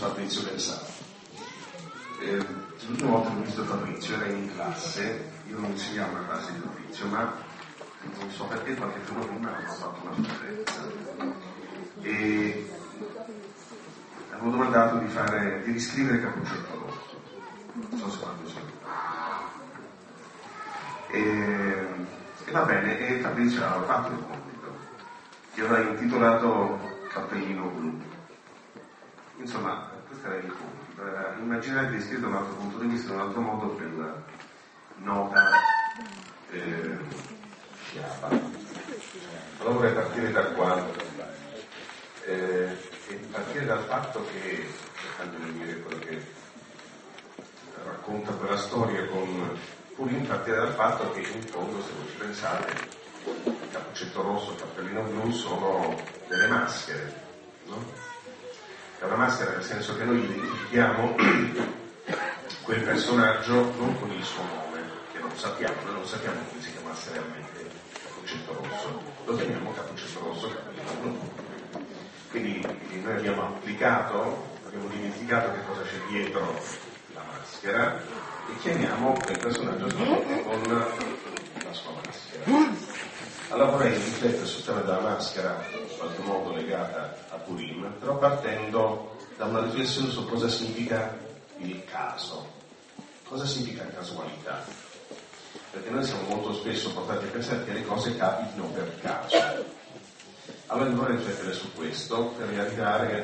Fabrizio Pensano. L'ultima volta che ho visto Fabrizio era in classe, io non insegnavo una classe di Fabrizio, ma non so perché qualche giorno prima avevo fatto una conferenza e avevo domandato di riscrivere Cappuccetto Rosso, non so se quando sono. E va bene, e Fabrizio aveva fatto il compito, che aveva intitolato Cappellino Blu. Insomma, questo era il compito, era immaginare di descritto da un altro punto di vista, in un altro modo, quella nota fiaba. Allora vorrei partire da qua, e partire dal fatto che, cercando di dire quello che racconta quella storia con Purin, partire dal fatto che in fondo, se voi ci pensate, Cappuccetto Rosso e Cappellino Blu sono delle maschere, no? È una maschera nel senso che noi identifichiamo quel personaggio non con il suo nome, che non sappiamo, noi non sappiamo come si chiamasse realmente Cappuccetto Rosso, lo chiamiamo Cappuccetto Rosso, Cappellino Blu. Quindi noi abbiamo dimenticato che cosa c'è dietro la maschera e chiamiamo quel personaggio con la sua maschera. Allora vorrei riflettere sul tema della maschera, in qualche modo legata a Purim, però partendo da una riflessione su cosa significa il caso, cosa significa casualità. Perché noi siamo molto spesso portati a pensare che le cose capitino per caso. Allora vorrei riflettere su questo per arrivare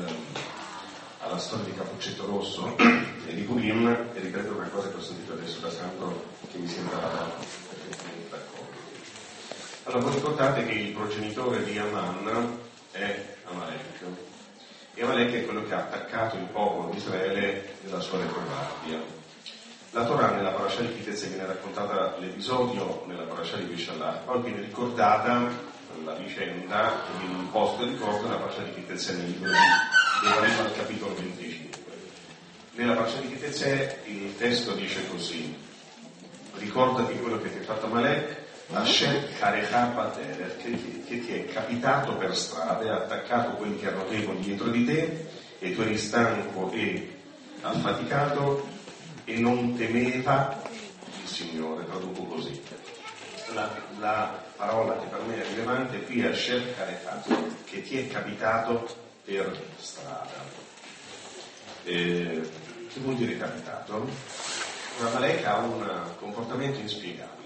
alla storia di Cappuccetto Rosso e di Purim e ripetere una cosa che ho sentito adesso da Sandro che mi sembrava perfettamente d'accordo. Allora voi ricordate che il progenitore di Aman è Amalek e Amalek è quello che ha attaccato il popolo di Israele nella sua retroguardia. La Torah nella parasha di Kitezze viene raccontata l'episodio nella parasha di Beshalach, poi viene ricordata la vicenda in un posto di ricordo nella parasha di Kitezze nel libro di Devarim al capitolo 25. Nella parasha di Kitezze il testo dice così: ricordati quello che ti ha fatto Amalek, Hashem Karecha Pater, che ti è capitato per strada e ha attaccato quelli che erano deboli dietro di te e tu eri stanco e affaticato e non temeva il Signore, traduco così. La parola che per me è rilevante qui è Hashem Karecha, che ti è capitato per strada. Che vuol dire capitato? Una Amalek ha un comportamento inspiegabile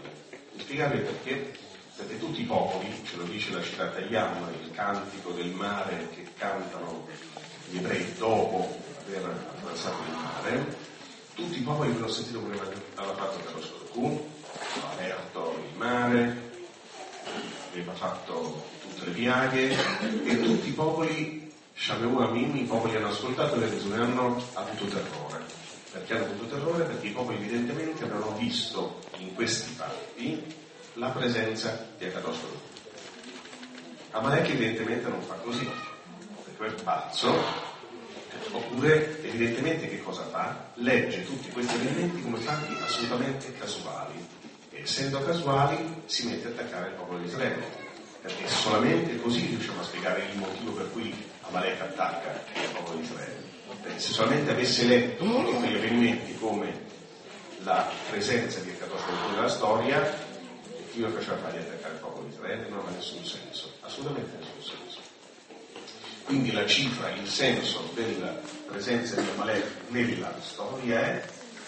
perché tutti i popoli, ce lo dice la citata Yam, il cantico del mare che cantano gli ebrei dopo aver attraversato il mare, tutti i popoli hanno sentito come aveva fatto per lo Sorku, ha aperto il mare, aveva fatto tutte le piaghe e tutti i popoli, Shamehu Amim, i popoli hanno ascoltato e hanno avuto terrore. Perché hanno avuto terrore? Perché i popoli evidentemente avevano visto in questi fatti la presenza di Akadosh Baruch Hu. Amalek evidentemente non fa così, perché è pazzo, oppure evidentemente che cosa fa? Legge tutti questi elementi come fatti assolutamente casuali e essendo casuali si mette a attaccare il popolo di Israele, perché solamente così riusciamo a spiegare il motivo per cui Amalek attacca il popolo di Israele. Perché se solamente avesse letto tutti quegli avvenimenti come la presenza di Akadosh Baruch Hu nella storia, Dio faceva fargli attaccare il popolo di Israele, non ha nessun senso, assolutamente nessun senso. Quindi la cifra, il senso della presenza di Amalek nella storia è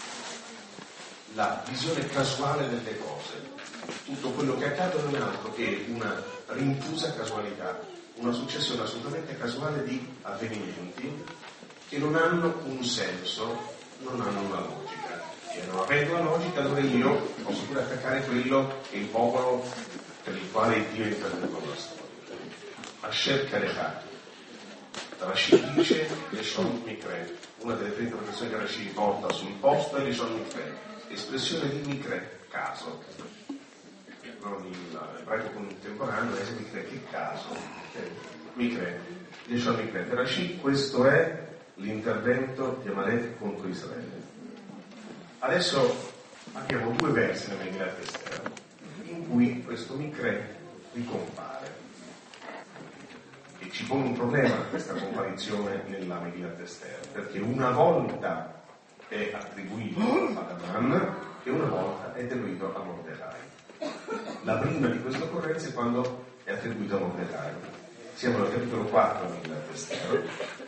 la visione casuale delle cose. Tutto quello che accade non è altro che una rinfusa casualità, una successione assolutamente casuale di avvenimenti che non hanno un senso, non hanno una logica. E non avendo una logica, allora io posso pure attaccare quello che il popolo per il quale Dio interviene con la storia. Asher Karecha. Rashi dice Leshon Mikre, una delle prime professioni che Rashi riporta sul posto è Leshon Mikre, espressione di Mikre, caso. Non l'ebraico contemporaneo è Mikre, che caso. Mikre, Leshon Mikre. Per Rashi questo è l'intervento di Amalek contro Israele. Adesso abbiamo due versi nella Megillat Esther in cui questo Mikre ricompare. E E ci pone un problema questa comparizione nella Megillat Ester, perché una volta è attribuito ad Aman e una volta è attribuito a Mordecai. La prima di queste occorrenze è quando è attribuito a Mordecai. Siamo al capitolo 4 della Megillat Ester.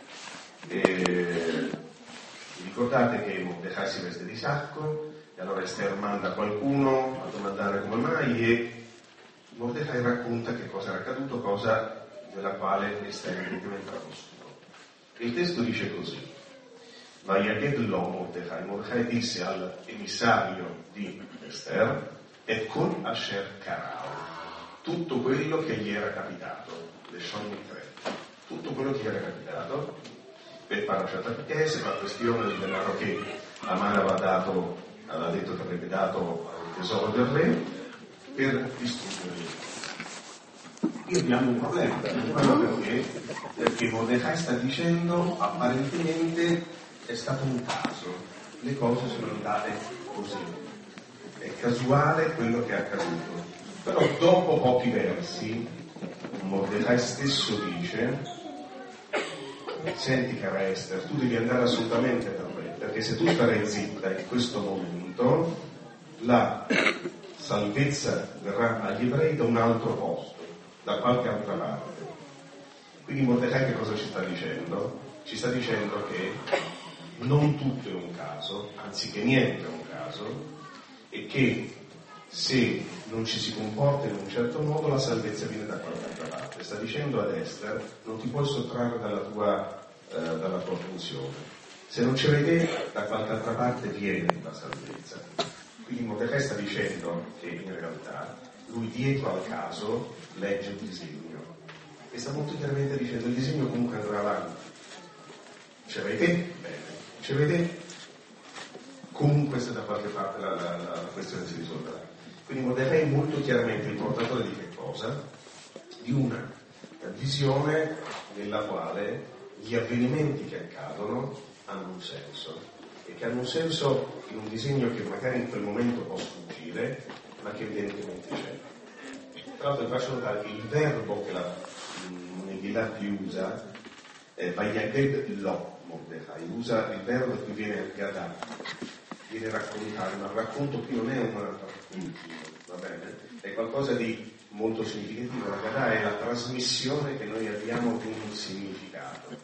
E ricordate che Mordecai si veste di sacco e allora Ester manda qualcuno a domandare come mai e Mordecai racconta che cosa era accaduto, cosa della quale Ester evidentemente era oscuro. Il testo dice così: Vayaged lo Mordecai disse all'emissario di Ester e con Asher Karao tutto quello che gli era capitato, le Shon 3, tutto quello che gli era capitato per Parashat Chiesa, la questione del denaro che Aman aveva detto che avrebbe dato al tesoro del re per distruggerli. Qui abbiamo un problema perché Mordecai sta dicendo apparentemente è stato un caso, le cose sono andate così, è casuale quello che è accaduto. Però dopo pochi versi Mordecai stesso dice: senti cara Ester, tu devi andare assolutamente da me, perché se tu starai zitta in questo momento la salvezza verrà agli ebrei da un altro posto, da qualche altra parte. Quindi Mordecai che cosa ci sta dicendo? Ci sta dicendo che non tutto è un caso, anzi che niente è un caso, e che se non ci si comporta in un certo modo la salvezza viene da qualche altra parte. Sta dicendo ad Ester: non ti puoi sottrarre dalla tua funzione, se non ci vedi da qualche altra parte viene la salvezza. Quindi Mordecai sta dicendo che in realtà lui dietro al caso legge il disegno e sta molto chiaramente dicendo: il disegno comunque andrà avanti, ci avete? Bene, ci avete? Comunque se da qualche parte la questione si risolverà. Quindi Mordecai è molto chiaramente il portatore di che cosa? Di una visione nella quale gli avvenimenti che accadono hanno un senso, e che hanno un senso in un disegno che magari in quel momento può sfuggire, ma che evidentemente c'è. Tra l'altro vi faccio notare che il verbo che la Megillat usa è Vayaged lo Mordecai, usa il verbo che viene Gadà, viene raccontare, ma il racconto qui non è un racconto, va bene? È qualcosa di molto significativo. La Gadà è la trasmissione che noi abbiamo di un significato.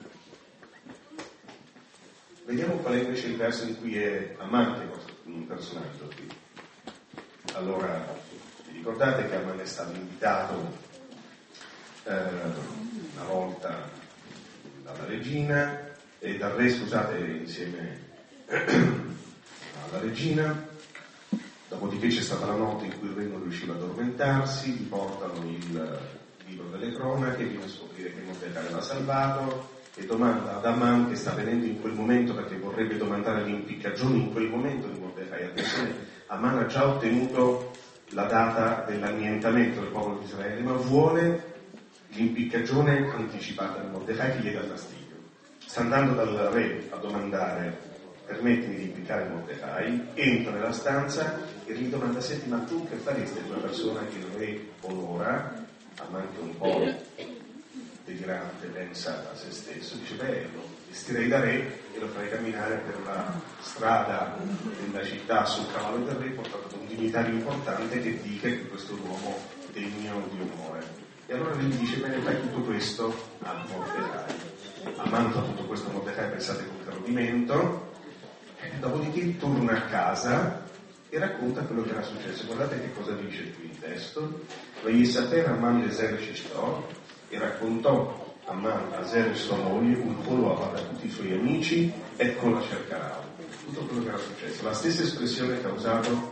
Vediamo qual è invece il verso in cui è amante un personaggio qui. Allora, vi ricordate che Aman è stato invitato una volta dalla regina e dal re, scusate, insieme alla regina, dopodiché c'è stata la notte in cui il re non riusciva ad addormentarsi, gli portano il libro delle cronache, viene a scoprire che Mordecai l'ha salvato e domanda ad Aman, che sta venendo in quel momento perché vorrebbe domandare l'impiccagione in quel momento di Mordecai. Attenzione, Aman ha già ottenuto la data dell'annientamento del popolo di Israele, ma vuole l'impiccagione anticipata di Mordecai che gli dà fastidio. Sta andando dal re a domandare: permettimi di impiccare Mordecai, entra nella stanza e gli domanda: senti, ma tu che faresti ad una persona che il re onora, ma anche un po' delirante, pensa a se stesso, dice: beh, lo vestirei da re e lo farei camminare per la strada della città sul cavallo del re, portato da un dignitario importante che dica che questo è un uomo degno di onore. E allora lui gli dice: bene, fai tutto questo a Mordecai. Aman fa tutto questo a Mordecai, pensate, con gradimento. Dopodiché torna a casa e racconta quello che era successo. Guardate che cosa dice qui il testo: Vayisaper Aman l'esercitò, e raccontò Aman a Zer sua moglie un pollo a tutti i suoi amici, ecco la cercherà. Tutto quello che era successo, la stessa espressione che ha usato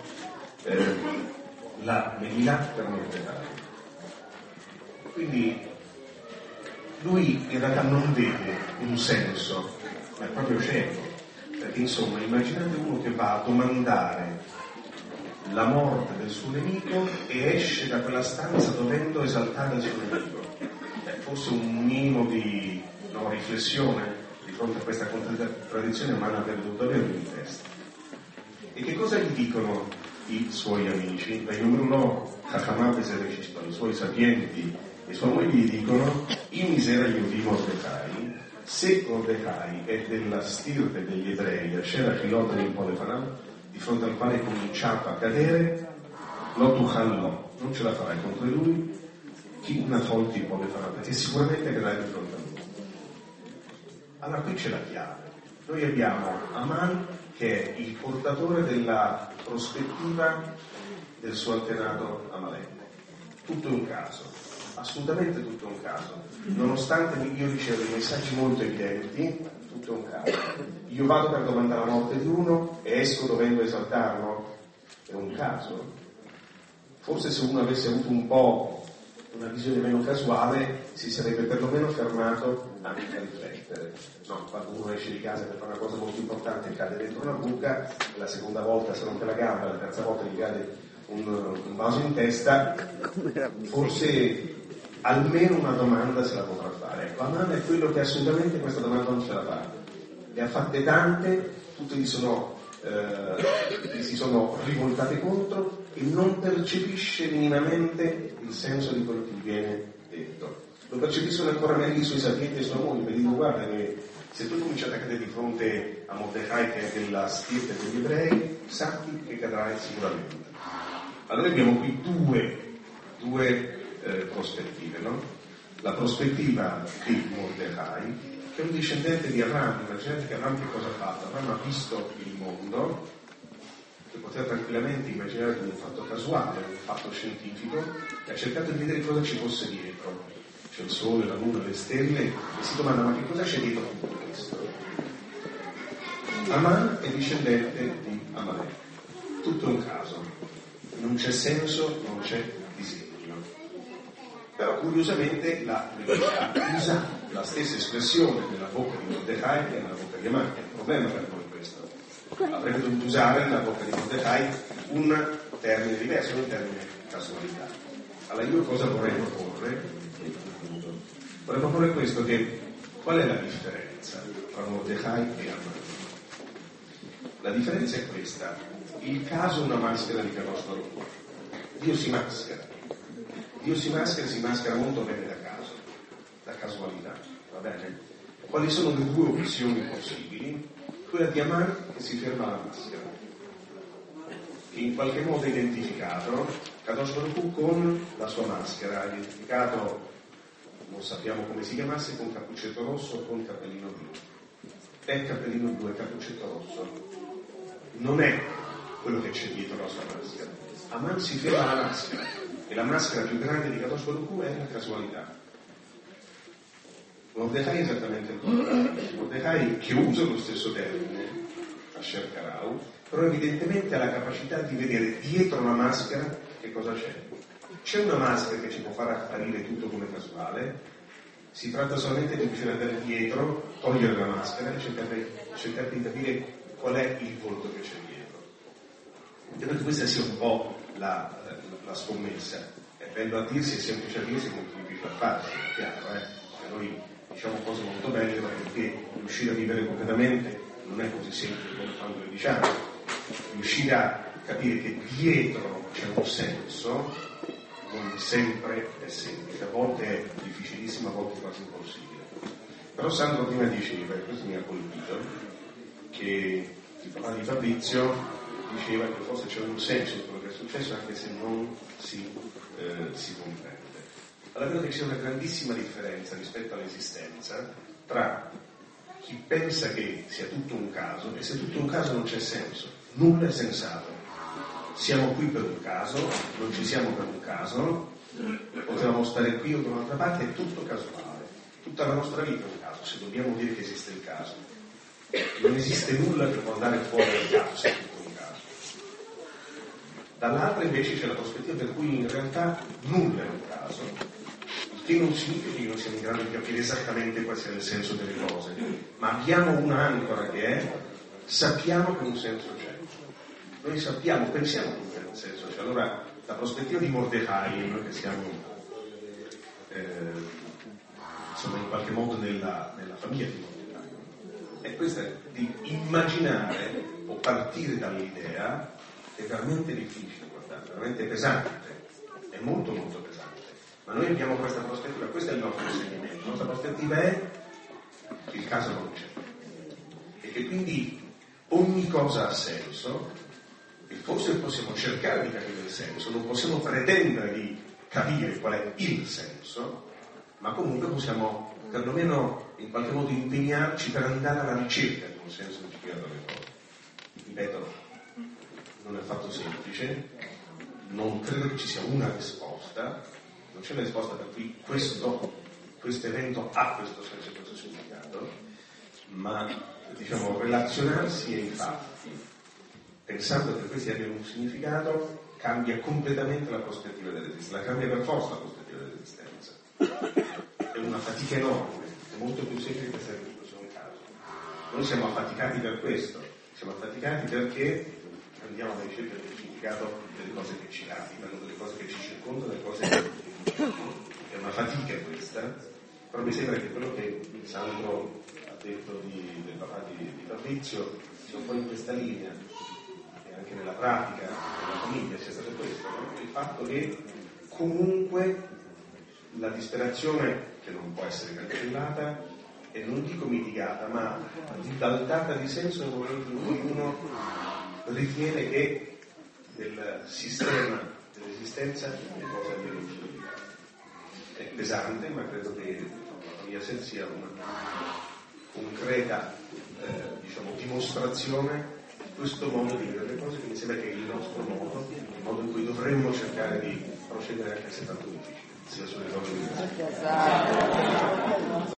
la Megillat per Mordecai. Quindi lui in realtà non vede un senso, ma è proprio cieco, perché insomma immaginate uno che va a domandare la morte del suo nemico e esce da quella stanza dovendo esaltare il suo nemico. Forse un minimo di riflessione di fronte a questa contraddizione umana avrebbe dovuto avere in testa. E che cosa gli dicono i suoi amici? I suoi sapienti, i suoi mogli gli dicono: in miseraio di Mordecai, se Mordecai è della stirpe degli ebrei, Asher Achilot in Polefanam, di fronte al quale è cominciato a cadere, Lotuchallo, non ce la farai contro lui, chi una tolti Polefanam, perché sicuramente cadrai di fronte a lui. Allora qui c'è la chiave. Noi abbiamo Aman che è il portatore della prospettiva del suo antenato Amalek. Tutto è un caso, assolutamente tutto è un caso. Nonostante io ricevo dei messaggi molto evidenti, tutto è un caso. Io vado per domandare la morte di uno e esco dovendo esaltarlo, è un caso. Forse se uno avesse avuto un po' una visione meno casuale si sarebbe perlomeno fermato anche a riflettere. No, quando uno esce di casa per fare una cosa molto importante e cade dentro una buca, la seconda volta si rompe la gamba, la terza volta gli cade un vaso in testa, forse almeno una domanda se la potrà fare. Ecco, Aman è quello che assolutamente questa domanda non ce la fa. Le ha fatte tante, tutte gli si sono rivoltate contro e non percepisce minimamente il senso di quello che gli viene detto. Lo percepiscono ancora meglio i suoi sapienti e i suoi amori, perché dicono: guarda che se tu cominciate a cadere di fronte a Mordecai, che è della stirpe degli ebrei, sappi che cadrai sicuramente. Allora abbiamo qui due prospettive, no? La prospettiva di Mordecai, che è un discendente di Avram. Immaginate che Avram che cosa ha fatto? Avram ha visto il mondo, che poteva tranquillamente immaginare come un fatto casuale, un fatto scientifico, e ha cercato di vedere cosa ci fosse dietro. C'è il sole, la luna, le stelle, e si domanda: ma che cosa c'è dietro tutto questo? Aman è discendente di Amalek. Tutto è un caso, non c'è senso, non c'è disegno. Però curiosamente la Bibbia usa la stessa espressione nella bocca di Mordecai che nella bocca di Aman. È un problema per noi questo. Avrebbe dovuto usare nella bocca di Mordecai un termine diverso, un termine casualità. Allora io cosa vorrei proporre? Vorrei proporre questo, che qual è la differenza tra Mordecai e Aman? La differenza è questa: il caso è una maschera di Kadosh Baruch Hu. Dio si maschera molto bene da caso, da casualità, va bene? Quali sono le due opzioni possibili? Quella di Aman, che si ferma alla maschera, che in qualche modo è identificato Kadosh Baruch Hu con la sua maschera, identificato, non sappiamo come si chiamasse, con cappuccetto rosso o con cappellino blu. È cappellino blu e cappuccetto rosso. Non è quello che c'è dietro la sua maschera. Aman si ferma alla maschera, e la maschera più grande di Kadosh Baruch Hu è la casualità. Mordecai è esattamente il contrario. Mordecai, che usa lo stesso termine, Asher Karau, però evidentemente ha la capacità di vedere dietro la maschera che cosa c'è. C'è una maschera che ci può far apparire tutto come casuale, si tratta solamente di riuscire ad andare dietro, togliere la maschera e cercare di capire qual è il volto che c'è dietro. Credo che questa sia un po' la scommessa. È bello a dirsi, è semplice a dirsi, è molto difficile a farsi, è chiaro, Cioè noi diciamo cose molto belle, ma perché riuscire a vivere concretamente non è così semplice come quando le diciamo. Riuscire a capire che dietro c'è un senso non sempre è semplice, a volte è difficilissimo, a volte quasi impossibile. Però Sandro prima diceva, e questo mi ha colpito, che si parlava di Fabrizio, diceva che forse c'è un senso in quello che è successo anche se non si comprende. Allora credo che ci sia una grandissima differenza rispetto all'esistenza tra chi pensa che sia tutto un caso, e se tutto un caso non c'è senso, nulla è sensato. Siamo qui per un caso, non ci siamo per un caso, potevamo stare qui o da un'altra parte, è tutto casuale. Tutta la nostra vita è un caso, se dobbiamo dire che esiste il caso. Non esiste nulla che può andare fuori dal caso, se è tutto un caso. Dall'altra invece c'è la prospettiva per cui in realtà nulla è un caso, il che non significa che non siamo in grado di capire esattamente qual sia il senso delle cose, ma abbiamo un'ancora che è, sappiamo che un senso c'è. Noi sappiamo, pensiamo che un senso c'è. Allora, la prospettiva di Mordecai, noi che siamo insomma in qualche modo nella famiglia di Mordecai, è questa di immaginare o partire dall'idea, è veramente difficile, guardate, veramente pesante, è molto molto pesante, Ma noi abbiamo questa prospettiva, questo è il nostro insegnamento. La nostra prospettiva è che il caso non c'è. E che quindi ogni cosa ha senso, e forse possiamo cercare di capire il senso, non possiamo pretendere di capire qual è il senso, ma comunque possiamo perlomeno in qualche modo impegnarci per andare alla ricerca di un senso di significato delle cose. Ripeto, non è affatto semplice, non credo che ci sia una risposta, non c'è una risposta per cui questo evento ha questo senso e questo significato, ma diciamo relazionarsi ai fatti pensando che questi abbiano un significato cambia completamente la prospettiva dell'esistenza, la cambia per forza la prospettiva dell'esistenza. È una fatica enorme, è molto più semplice che essere un caso. Noi siamo affaticati per questo, siamo affaticati perché andiamo alla ricerca del significato delle cose che ci capitano, delle cose che ci circondano, delle cose che... È una fatica questa, però mi sembra che quello che Sandro ha detto del papà di Fabrizio sia un po' in questa linea, e anche nella pratica, nella famiglia sia stato questo, no? Il fatto che comunque la disperazione, che non può essere cancellata, e non dico mitigata, ma ribaltata di senso nel momento in cui uno ritiene che del sistema dell'esistenza le cose abbiano un significato. È pesante, ma credo che la famiglia Set sia una concreta dimostrazione di questo modo di vedere le cose, che mi sembra che è il nostro modo, il modo in cui dovremmo cercare di procedere anche se tanto difficile, sia sulle cose di